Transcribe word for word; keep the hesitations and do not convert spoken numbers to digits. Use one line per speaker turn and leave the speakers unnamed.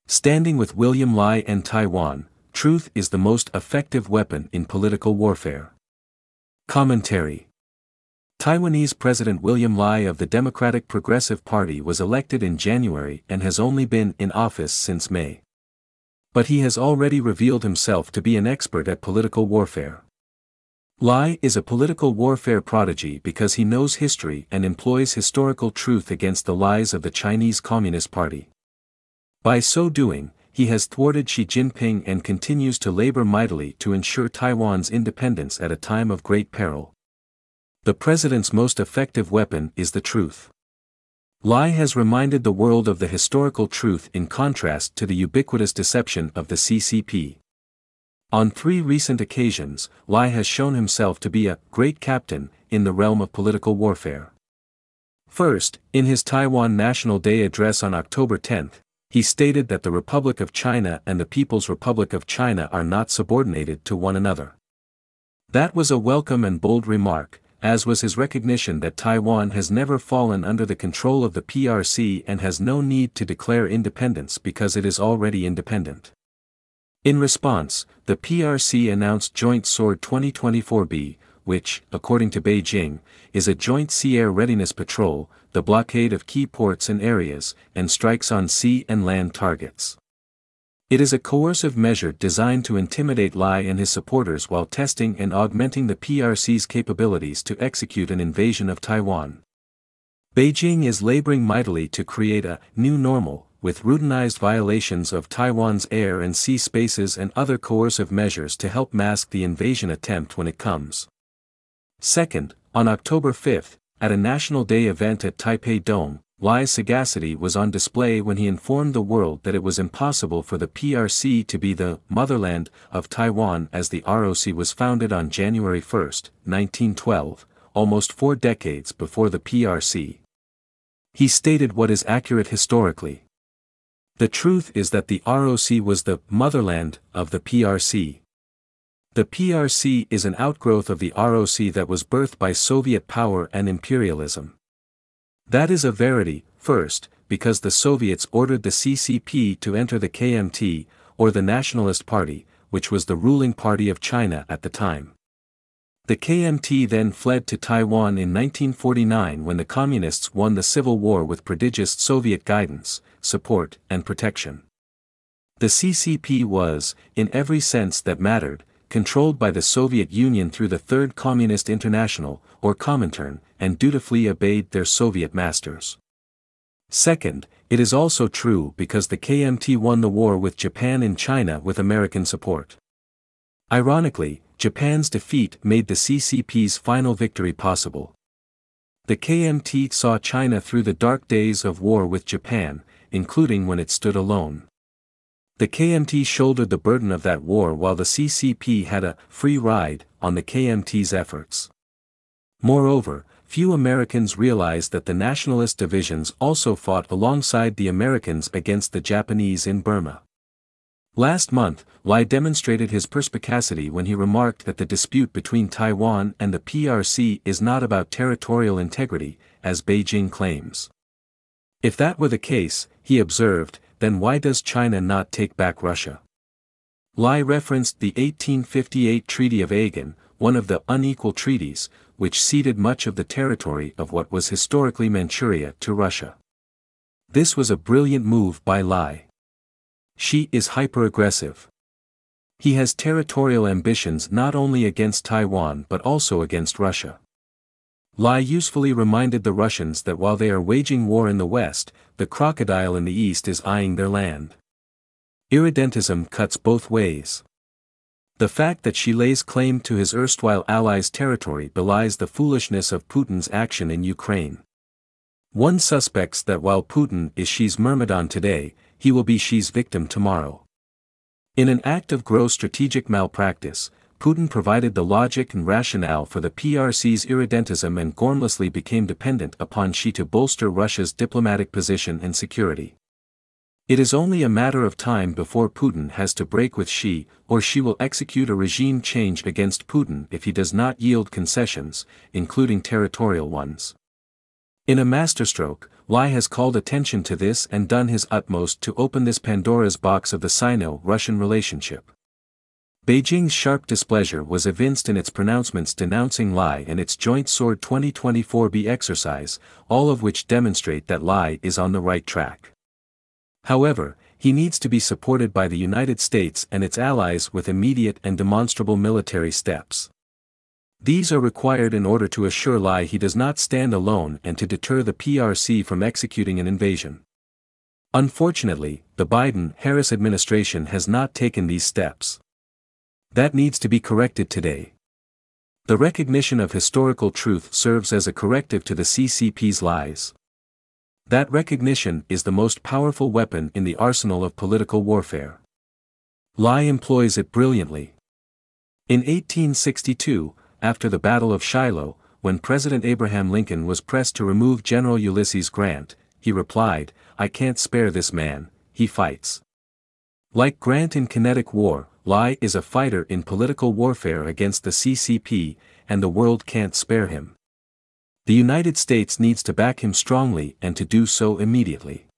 Standing with William Lai and Taiwan, truth is the most effective weapon in political warfare. Commentary. Taiwanese President William Lai of the Democratic Progressive Party was elected in January and has only been in office since May. But he has already revealed himself to be an expert at political warfare. Lai is a political warfare prodigy because he knows history and employs historical truth against the lies of the Chinese Communist Party. By so doing, he has thwarted Xi Jinping and continues to labor mightily to ensure Taiwan's independence at a time of great peril. The president's most effective weapon is the truth. Lai has reminded the world of the historical truth in contrast to the ubiquitous deception of the C C P. On three recent occasions, Lai has shown himself to be a great captain in the realm of political warfare. First, in his Taiwan National Day address on October tenth, he stated that the Republic of China and the People's Republic of China are not subordinated to one another. That was a welcome and bold remark, as was his recognition that Taiwan has never fallen under the control of the P R C and has no need to declare independence because it is already independent. In response, the P R C announced Joint Sword twenty twenty-four B, which, according to Beijing, is a joint sea air readiness patrol, the blockade of key ports and areas, and strikes on sea and land targets. It is a coercive measure designed to intimidate Lai and his supporters while testing and augmenting the P R C's capabilities to execute an invasion of Taiwan. Beijing is laboring mightily to create a new normal, with routinized violations of Taiwan's air and sea spaces and other coercive measures to help mask the invasion attempt when it comes. Second, on October fifth, at a National Day event at Taipei Dome, Lai's sagacity was on display when he informed the world that it was impossible for the P R C to be the motherland of Taiwan as the R O C was founded on January first, nineteen twelve, almost four decades before the P R C. He stated what is accurate historically. The truth is that the R O C was the motherland of the P R C. The P R C is an outgrowth of the R O C that was birthed by Soviet power and imperialism. That is a verity, first, because the Soviets ordered the C C P to enter the K M T, or the Nationalist Party, which was the ruling party of China at the time. The K M T then fled to Taiwan in nineteen forty-nine when the Communists won the Civil War with prodigious Soviet guidance, support, and protection. The C C P was, in every sense that mattered, controlled by the Soviet Union through the Third Communist International, or Comintern, and dutifully obeyed their Soviet masters. Second, it is also true because the K M T won the war with Japan in China with American support. Ironically, Japan's defeat made the C C P's final victory possible. The K M T saw China through the dark days of war with Japan, including when it stood alone. The K M T shouldered the burden of that war while the C C P had a free ride on the K M T's efforts. Moreover, few Americans realized that the nationalist divisions also fought alongside the Americans against the Japanese in Burma. Last month, Lai demonstrated his perspicacity when he remarked that the dispute between Taiwan and the P R C is not about territorial integrity, as Beijing claims. If that were the case, he observed, then why does China not take back Russia? Lai referenced the eighteen fifty-eight Treaty of Aigan, one of the unequal treaties, which ceded much of the territory of what was historically Manchuria to Russia. This was a brilliant move by Lai. Xi is hyper-aggressive. He has territorial ambitions not only against Taiwan but also against Russia. Lai usefully reminded the Russians that while they are waging war in the West, the crocodile in the East is eyeing their land. Irredentism cuts both ways. The fact that Xi lays claim to his erstwhile allies' territory belies the foolishness of Putin's action in Ukraine. One suspects that while Putin is Xi's myrmidon today, he will be Xi's victim tomorrow. In an act of gross strategic malpractice, Putin provided the logic and rationale for the P R C's irredentism and gormlessly became dependent upon Xi to bolster Russia's diplomatic position and security. It is only a matter of time before Putin has to break with Xi, or Xi will execute a regime change against Putin if he does not yield concessions, including territorial ones. In a masterstroke, Lie has called attention to this and done his utmost to open this Pandora's box of the Sino-Russian relationship. Beijing's sharp displeasure was evinced in its pronouncements denouncing Lie and its Joint Sword twenty twenty-four B exercise, all of which demonstrate that Lie is on the right track. However, he needs to be supported by the United States and its allies with immediate and demonstrable military steps. These are required in order to assure Lie he does not stand alone and to deter the P R C from executing an invasion. Unfortunately, the Biden-Harris administration has not taken these steps. That needs to be corrected today. The recognition of historical truth serves as a corrective to the C C P's lies. That recognition is the most powerful weapon in the arsenal of political warfare. Lie employs it brilliantly. In eighteen sixty-two, after the Battle of Shiloh, when President Abraham Lincoln was pressed to remove General Ulysses Grant, he replied, "I can't spare this man, he fights." Like Grant in kinetic war, Lie is a fighter in political warfare against the C C P, and the world can't spare him. The United States needs to back him strongly and to do so immediately.